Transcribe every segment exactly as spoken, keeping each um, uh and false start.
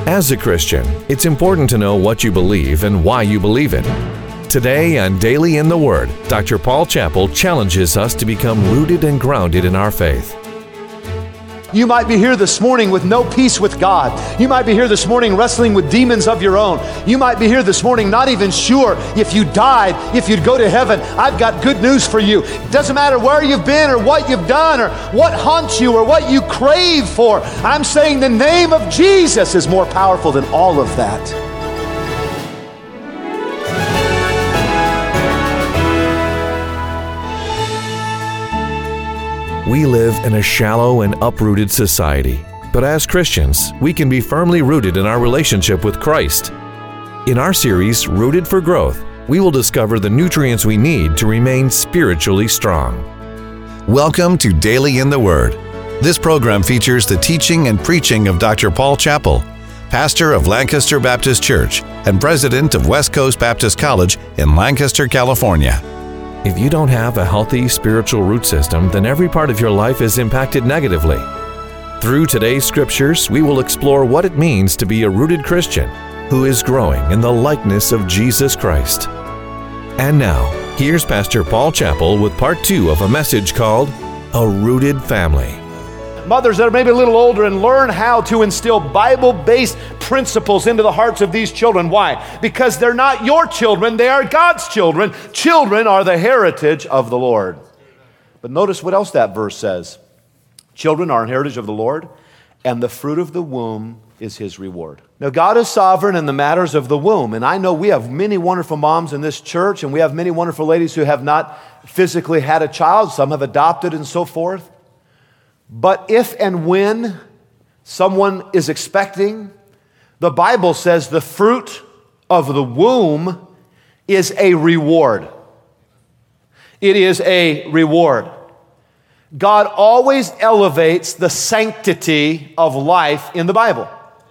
As a Christian, it's important to know what you believe and why you believe it. Today on Daily in the Word, Doctor Paul Chappell challenges us to become rooted and grounded in our faith. You might be here this morning with no peace with God. You might be here this morning wrestling with demons of your own. You might be here this morning not even sure if you died, if you'd go to heaven. I've got good news for you. It doesn't matter where you've been or what you've done or what haunts you or what you crave for. I'm saying the name of Jesus is more powerful than all of that. We live in a shallow and uprooted society, but as Christians, we can be firmly rooted in our relationship with Christ. In our series, Rooted for Growth, we will discover the nutrients we need to remain spiritually strong. Welcome to Daily in the Word. This program features the teaching and preaching of Doctor Paul Chappell, pastor of Lancaster Baptist Church and president of West Coast Baptist College in Lancaster, California. If you don't have a healthy spiritual root system, then every part of your life is impacted negatively. Through today's scriptures, we will explore what it means to be a rooted Christian who is growing in the likeness of Jesus Christ. And now, here's Pastor Paul Chappell with part two of a message called A Rooted Family. Mothers that are maybe a little older, and learn how to instill Bible-based principles into the hearts of these children. Why? Because they're not your children, they are God's children. Children are the heritage of the Lord. But notice what else that verse says. Children are an heritage of the Lord, and the fruit of the womb is His reward. Now, God is sovereign in the matters of the womb, and I know we have many wonderful moms in this church, and we have many wonderful ladies who have not physically had a child. Some have adopted and so forth. But if and when someone is expecting, the Bible says the fruit of the womb is a reward. It is a reward. God always elevates the sanctity of life in the Bible.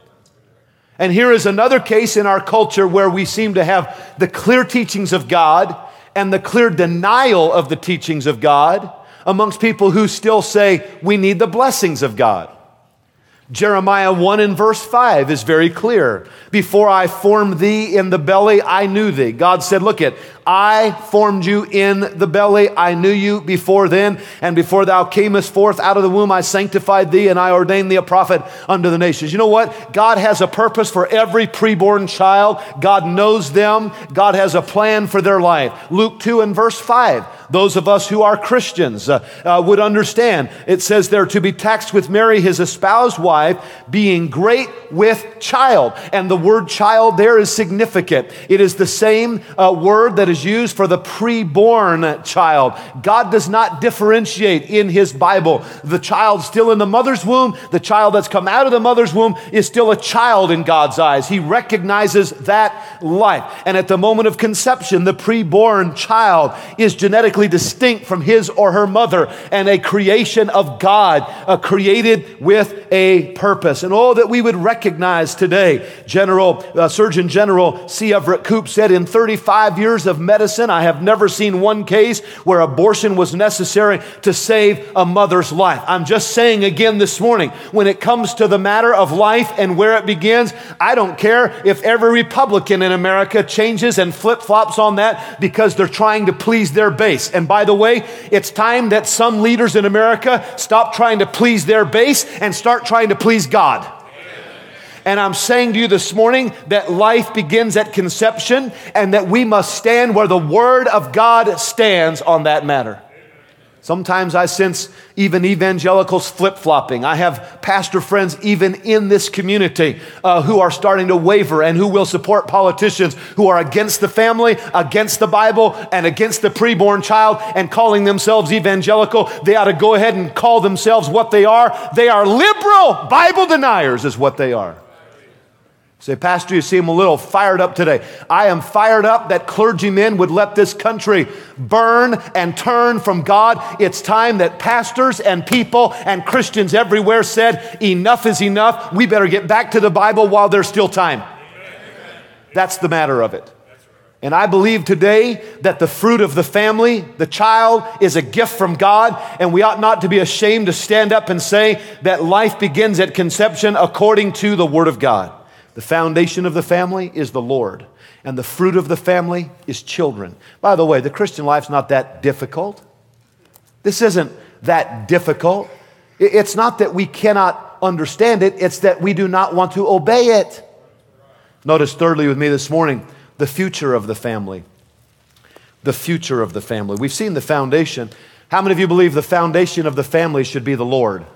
And here is another case in our culture where we seem to have the clear teachings of God and the clear denial of the teachings of God amongst people who still say we need the blessings of God. Jeremiah one and verse five is very clear. Before I formed thee in the belly, I knew thee. God said, look it, I formed you in the belly. I knew you before then. And before thou camest forth out of the womb, I sanctified thee and I ordained thee a prophet unto the nations. You know what? God has a purpose for every preborn child. God knows them. God has a plan for their life. Luke two and verse five. Those of us who are Christians uh, uh, would understand. It says there, to be taxed with Mary, his espoused wife, being great with child. And the word child there is significant. It is the same uh, word that is used for the preborn child. God does not differentiate in His Bible. The child still in the mother's womb, the child that's come out of the mother's womb is still a child in God's eyes. He recognizes that life. And at the moment of conception, the preborn child is genetically distinct from his or her mother and a creation of God, uh, created with a purpose. And oh, that we would recognize today. General uh, Surgeon General C. Everett Koop said, in thirty-five years of medicine, I have never seen one case where abortion was necessary to save a mother's life. I'm just saying again this morning, when it comes to the matter of life and where it begins, I don't care if every Republican in America changes and flip-flops on that because they're trying to please their base. And by the way, it's time that some leaders in America stop trying to please their base and start trying to please God. And I'm saying to you this morning that life begins at conception and that we must stand where the Word of God stands on that matter. Sometimes I sense even evangelicals flip-flopping. I have pastor friends even in this community uh, who are starting to waver and who will support politicians who are against the family, against the Bible, and against the preborn child and calling themselves evangelical. They ought to go ahead and call themselves what they are. They are liberal Bible deniers is what they are. Say, Pastor, you seem a little fired up today. I am fired up that clergymen would let this country burn and turn from God. It's time that pastors and people and Christians everywhere said, enough is enough. We better get back to the Bible while there's still time. That's the matter of it. And I believe today that the fruit of the family, the child, is a gift from God, and we ought not to be ashamed to stand up and say that life begins at conception according to the Word of God. The foundation of the family is the Lord, and the fruit of the family is children. By the way, the Christian life's not that difficult. This isn't that difficult. It's not that we cannot understand it, it's that we do not want to obey it. Notice thirdly with me this morning, the future of the family. The future of the family. We've seen the foundation. How many of you believe the foundation of the family should be the Lord?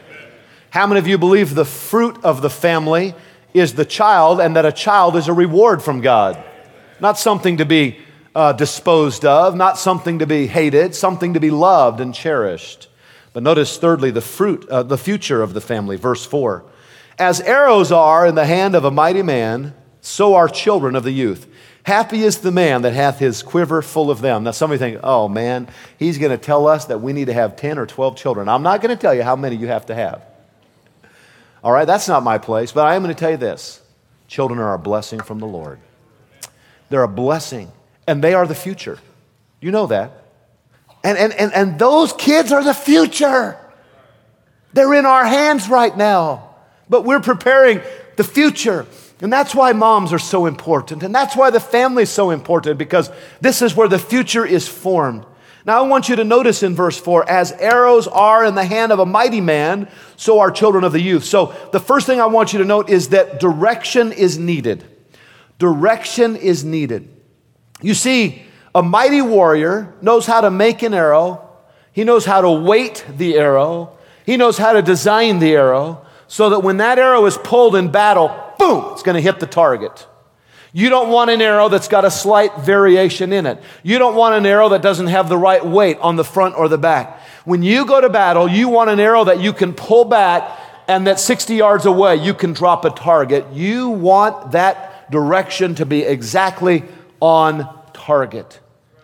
How many of you believe the fruit of the family is the child, and that a child is a reward from God? Not something to be uh, disposed of, not something to be hated, something to be loved and cherished. But notice thirdly, the fruit, uh, the future of the family, verse four. As arrows are in the hand of a mighty man, so are children of the youth. Happy is the man that hath his quiver full of them. Now somebody think, oh man, he's going to tell us that we need to have ten or twelve children. I'm not going to tell you how many you have to have. All right, that's not my place, but I am going to tell you this. Children are a blessing from the Lord. They're a blessing, and they are the future. You know that. And, and, and, and those kids are the future. They're in our hands right now, but we're preparing the future. And that's why moms are so important, and that's why the family is so important, because this is where the future is formed. Now I want you to notice in verse four, as arrows are in the hand of a mighty man, so are children of the youth. So the first thing I want you to note is that direction is needed. Direction is needed. You see, a mighty warrior knows how to make an arrow. He knows how to weight the arrow. He knows how to design the arrow so that when that arrow is pulled in battle, boom, it's going to hit the target. You don't want an arrow that's got a slight variation in it. You don't want an arrow that doesn't have the right weight on the front or the back. When you go to battle, you want an arrow that you can pull back and that sixty yards away you can drop a target. You want that direction to be exactly on target.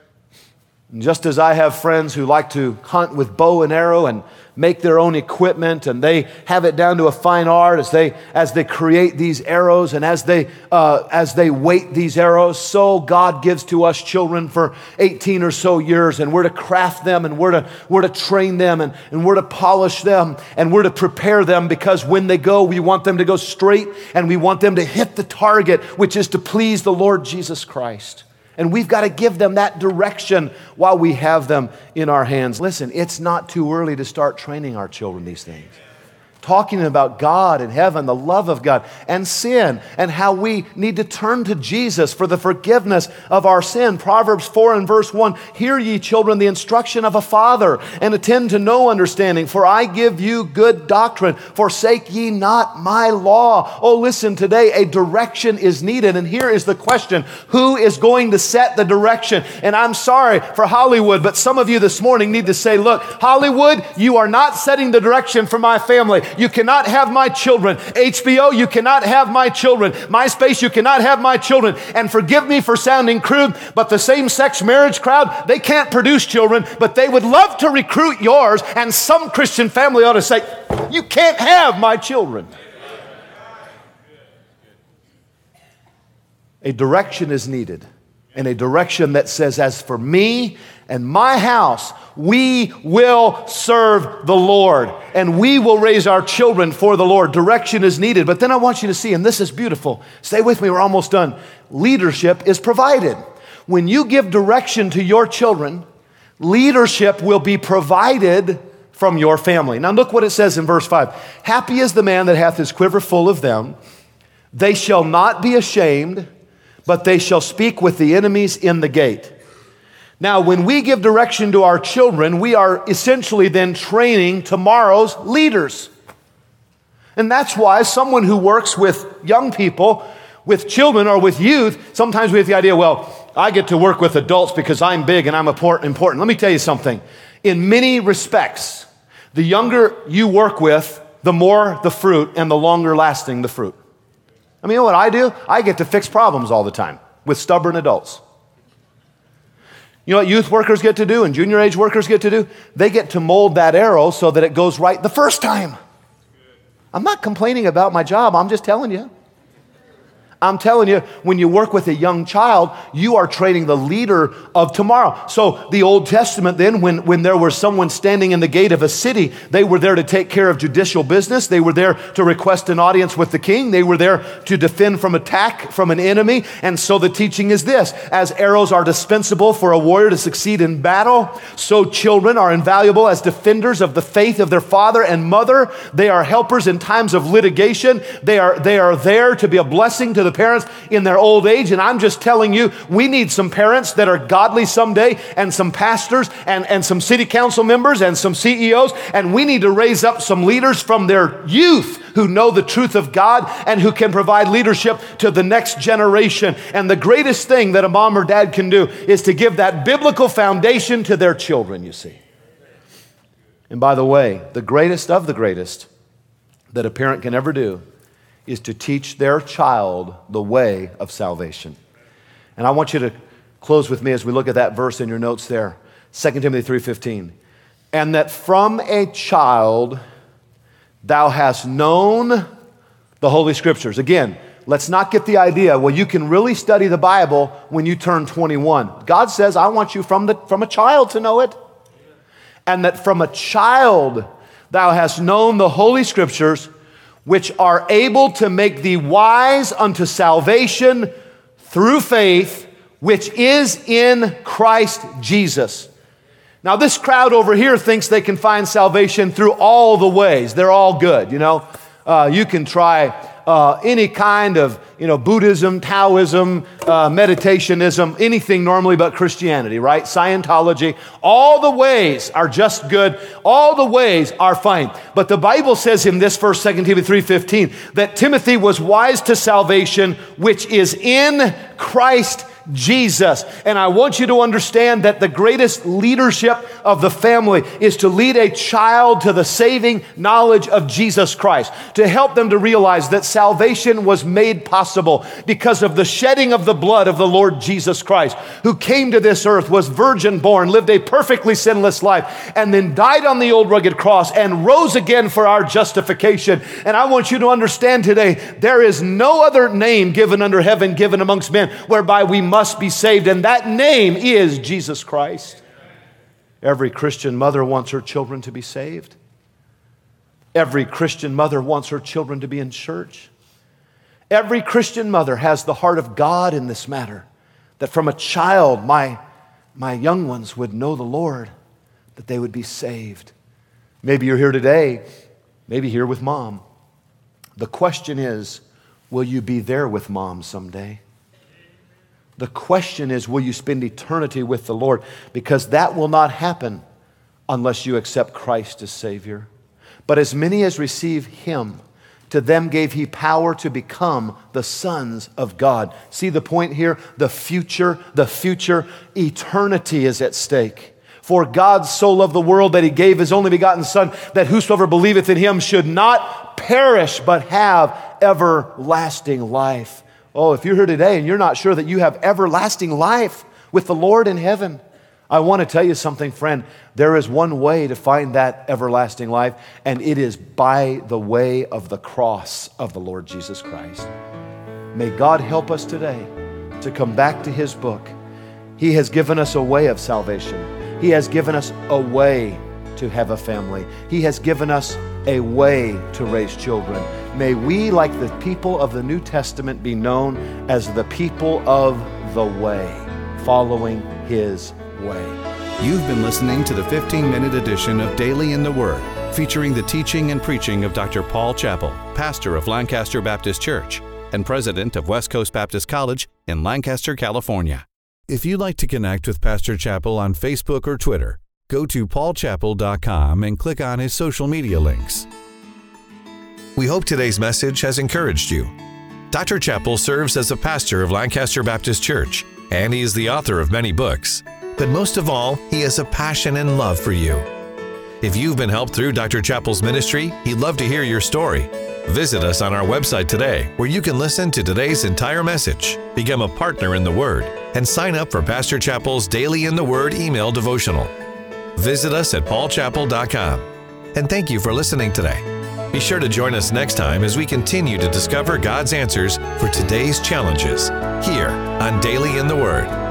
And just as I have friends who like to hunt with bow and arrow and make their own equipment, and they have it down to a fine art as they as they create these arrows and as they uh, as they weight these arrows, so God gives to us children for eighteen or so years, and we're to craft them, and we're to we're to train them, and, and we're to polish them, and we're to prepare them, because when they go, we want them to go straight, and we want them to hit the target, which is to please the Lord Jesus Christ. And we've got to give them that direction while we have them in our hands. Listen, it's not too early to start training our children these things. Talking about God and heaven, the love of God, and sin, and how we need to turn to Jesus for the forgiveness of our sin. Proverbs four and verse one, hear ye children the instruction of a father, and attend to no understanding, for I give you good doctrine. Forsake ye not my law. Oh, listen, today a direction is needed, and here is the question, who is going to set the direction? And I'm sorry for Hollywood, but some of you this morning need to say, look, Hollywood, you are not setting the direction for my family. You cannot have my children. H B O, you cannot have my children. MySpace, you cannot have my children. And forgive me for sounding crude, but the same-sex marriage crowd, they can't produce children, but they would love to recruit yours, and some Christian family ought to say, you can't have my children. A direction is needed, and a direction that says, as for me and my house, we will serve the Lord, and we will raise our children for the Lord. Direction is needed. But then I want you to see, and this is beautiful. Stay with me, we're almost done. Leadership is provided. When you give direction to your children, leadership will be provided from your family. Now look what it says in verse five. Happy is the man that hath his quiver full of them. They shall not be ashamed, but they shall speak with the enemies in the gate. Now, when we give direction to our children, we are essentially then training tomorrow's leaders. And that's why someone who works with young people, with children or with youth, sometimes we have the idea, well, I get to work with adults because I'm big and I'm important. Let me tell you something. In many respects, the younger you work with, the more the fruit and the longer lasting the fruit. I mean, you know what I do? I get to fix problems all the time with stubborn adults. You know what youth workers get to do and junior age workers get to do? They get to mold that arrow so that it goes right the first time. I'm not complaining about my job. I'm just telling you. I'm telling you, when you work with a young child, you are training the leader of tomorrow. So the Old Testament then, when, when there was someone standing in the gate of a city, they were there to take care of judicial business. They were there to request an audience with the king. They were there to defend from attack from an enemy. And so the teaching is this: as arrows are dispensable for a warrior to succeed in battle, so children are invaluable as defenders of the faith of their father and mother. They are helpers in times of litigation. They are, they are there to be a blessing to the parents in their old age. And I'm just telling you, we need some parents that are godly someday, and some pastors and, and some city council members and some C E Os. And we need to raise up some leaders from their youth who know the truth of God and who can provide leadership to the next generation. And the greatest thing that a mom or dad can do is to give that biblical foundation to their children, you see. And by the way, the greatest of the greatest that a parent can ever do is to teach their child the way of salvation. And I want you to close with me as we look at that verse in your notes there, Second Timothy three fifteen. And that from a child thou hast known the Holy Scriptures. Again, let's not get the idea, well, you can really study the Bible when you turn twenty-one. God says, I want you from, the, from a child to know it. And that from a child thou hast known the Holy Scriptures, which are able to make thee wise unto salvation through faith, which is in Christ Jesus. Now, this crowd over here thinks they can find salvation through all the ways. They're all good, you know. Uh, you can try uh, any kind of, you know, Buddhism, Taoism, uh, meditationism, anything normally but Christianity, right? Scientology. All the ways are just good. All the ways are fine. But the Bible says in this verse, Second Timothy three fifteen, that Timothy was wise to salvation, which is in Christ Jesus. And I want you to understand that the greatest leadership of the family is to lead a child to the saving knowledge of Jesus Christ, to help them to realize that salvation was made possible because of the shedding of the blood of the Lord Jesus Christ, who came to this earth, was virgin born, lived a perfectly sinless life, and then died on the old rugged cross and rose again for our justification. And I want you to understand today, there is no other name given under heaven, given amongst men, whereby we must must be saved, and that name is Jesus Christ. Every Christian mother wants her children to be saved. Every Christian mother wants her children to be in church. Every Christian mother has the heart of God in this matter, that from a child, my, my young ones would know the Lord, that they would be saved. Maybe you're here today, maybe here with mom. The question is, will you be there with mom someday? The question is, will you spend eternity with the Lord? Because that will not happen unless you accept Christ as Savior. But as many as receive Him, to them gave He power to become the sons of God. See the point here? The future, the future, eternity is at stake. For God so loved the world that He gave His only begotten Son, that whosoever believeth in Him should not perish, but have everlasting life. Oh, if you're here today and you're not sure that you have everlasting life with the Lord in heaven, I want to tell you something, friend. There is one way to find that everlasting life, and it is by the way of the cross of the Lord Jesus Christ. May God help us today to come back to His book. He has given us a way of salvation. He has given us a way to have a family. He has given us a way to raise children. May we, like the people of the New Testament, be known as the people of the way, following His way. You've been listening to the fifteen-minute edition of Daily in the Word, featuring the teaching and preaching of Doctor Paul Chappell, pastor of Lancaster Baptist Church and president of West Coast Baptist College in Lancaster, California. If you'd like to connect with Pastor Chappell on Facebook or Twitter, go to paul chappell dot com and click on his social media links. We hope today's message has encouraged you. Doctor Chappell serves as a pastor of Lancaster Baptist Church, and he is the author of many books. But most of all, he has a passion and love for you. If you've been helped through Doctor Chappell's ministry, he'd love to hear your story. Visit us on our website today, where you can listen to today's entire message, become a partner in the Word, and sign up for Pastor Chappell's Daily in the Word email devotional. Visit us at paul chappell dot com. And thank you for listening today. Be sure to join us next time as we continue to discover God's answers for today's challenges here on Daily in the Word.